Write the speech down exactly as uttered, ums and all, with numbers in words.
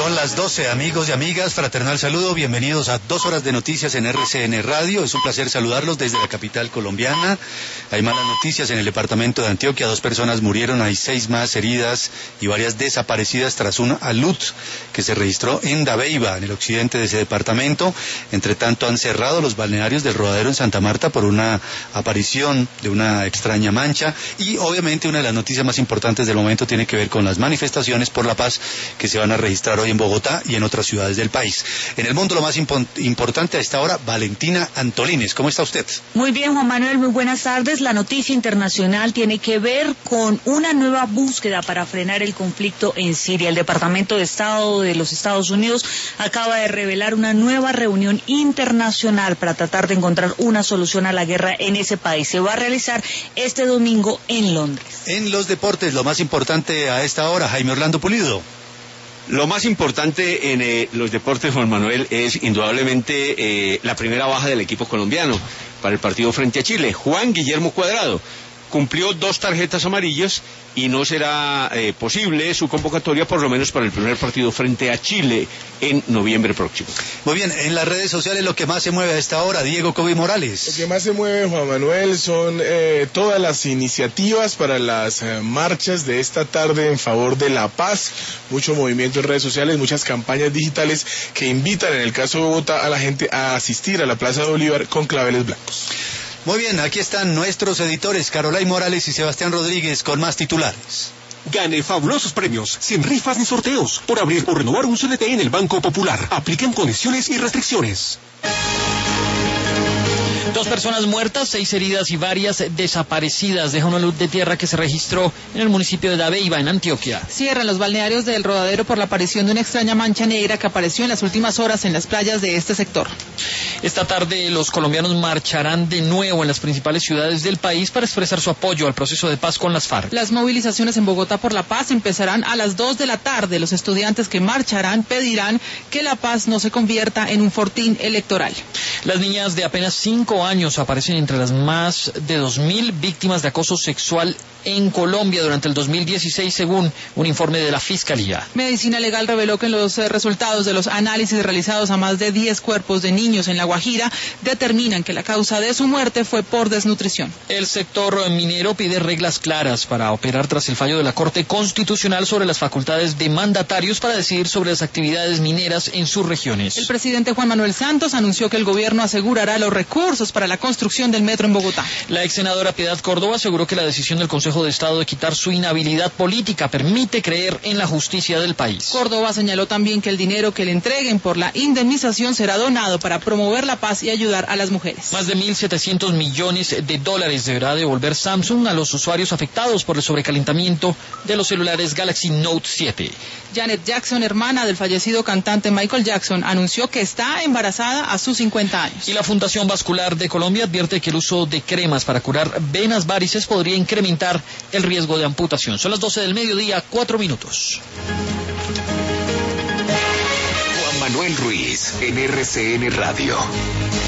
Son las doce, amigos y amigas, fraternal saludo, bienvenidos a dos horas de noticias en R C N Radio. Es un placer saludarlos desde la capital colombiana. Hay malas noticias en el departamento de Antioquia, dos personas murieron, hay seis más heridas y varias desaparecidas tras un alud que se registró en Dabeiba, en el occidente de ese departamento. Entre tanto, han cerrado los balnearios del Rodadero en Santa Marta por una aparición de una extraña mancha, y obviamente una de las noticias más importantes del momento tiene que ver con las manifestaciones por la paz que se van a registrar hoy en Bogotá y en otras ciudades del país. En el mundo lo más impo importante a esta hora, Valentina Antolines, ¿cómo está usted? Muy bien, Juan Manuel, muy buenas tardes. La noticia internacional tiene que ver con una nueva búsqueda para frenar el conflicto en Siria. El Departamento de Estado de los Estados Unidos acaba de revelar una nueva reunión internacional para tratar de encontrar una solución a la guerra en ese país. Se va a realizar este domingo en Londres. En los deportes, lo más importante a esta hora, Jaime Orlando Pulido. Lo más importante en eh, los deportes, Juan Manuel, es indudablemente eh, la primera baja del equipo colombiano para el partido frente a Chile. Juan Guillermo Cuadrado cumplió dos tarjetas amarillas y no será eh, posible su convocatoria, por lo menos para el primer partido frente a Chile en noviembre próximo. Muy bien, en las redes sociales lo que más se mueve a esta hora, Diego Kobe Morales. Lo que más se mueve, Juan Manuel, son eh, todas las iniciativas para las eh, marchas de esta tarde en favor de la paz. Mucho movimiento en redes sociales, muchas campañas digitales que invitan, en el caso de Bogotá, a la gente a asistir a la Plaza de Bolívar con claveles blancos. Muy bien, aquí están nuestros editores, Carolay Morales y Sebastián Rodríguez, con más titulares. Gane fabulosos premios, sin rifas ni sorteos, por abrir o renovar un C D T en el Banco Popular. Apliquen condiciones y restricciones. Dos personas muertas, seis heridas y varias desaparecidas. Deja una luz de tierra que se registró en el municipio de Dabeiba, en Antioquia. Cierran los balnearios del Rodadero por la aparición de una extraña mancha negra que apareció en las últimas horas en las playas de este sector. Esta tarde los colombianos marcharán de nuevo en las principales ciudades del país para expresar su apoyo al proceso de paz con las FARC. Las movilizaciones en Bogotá por la paz empezarán a las dos de la tarde. Los estudiantes que marcharán pedirán que la paz no se convierta en un fortín electoral. Las niñas de apenas cinco años aparecen entre las más de dos mil víctimas de acoso sexual en Colombia durante el dos mil dieciséis, según un informe de la Fiscalía. Medicina Legal reveló que los eh, resultados de los análisis realizados a más de diez cuerpos de niños en La Guajira determinan que la causa de su muerte fue por desnutrición. El sector minero pide reglas claras para operar tras el fallo de la Corte Constitucional sobre las facultades de mandatarios para decidir sobre las actividades mineras en sus regiones. El presidente Juan Manuel Santos anunció que el gobierno asegurará los recursos para la construcción del metro en Bogotá. La ex senadora Piedad Córdoba aseguró que la decisión del Consejo de Estado de quitar su inhabilidad política permite creer en la justicia del país. Córdoba señaló también que el dinero que le entreguen por la indemnización será donado para promover la paz y ayudar a las mujeres. Más de mil setecientos millones de dólares deberá devolver Samsung a los usuarios afectados por el sobrecalentamiento de los celulares Galaxy Note siete. Janet Jackson, hermana del fallecido cantante Michael Jackson, anunció que está embarazada a sus cincuenta años. Y la Fundación Vascular de Colombia advierte que el uso de cremas para curar venas varices podría incrementar el riesgo de amputación. Son las doce del mediodía, cuatro minutos. Juan Manuel Ruiz, en R C N Radio.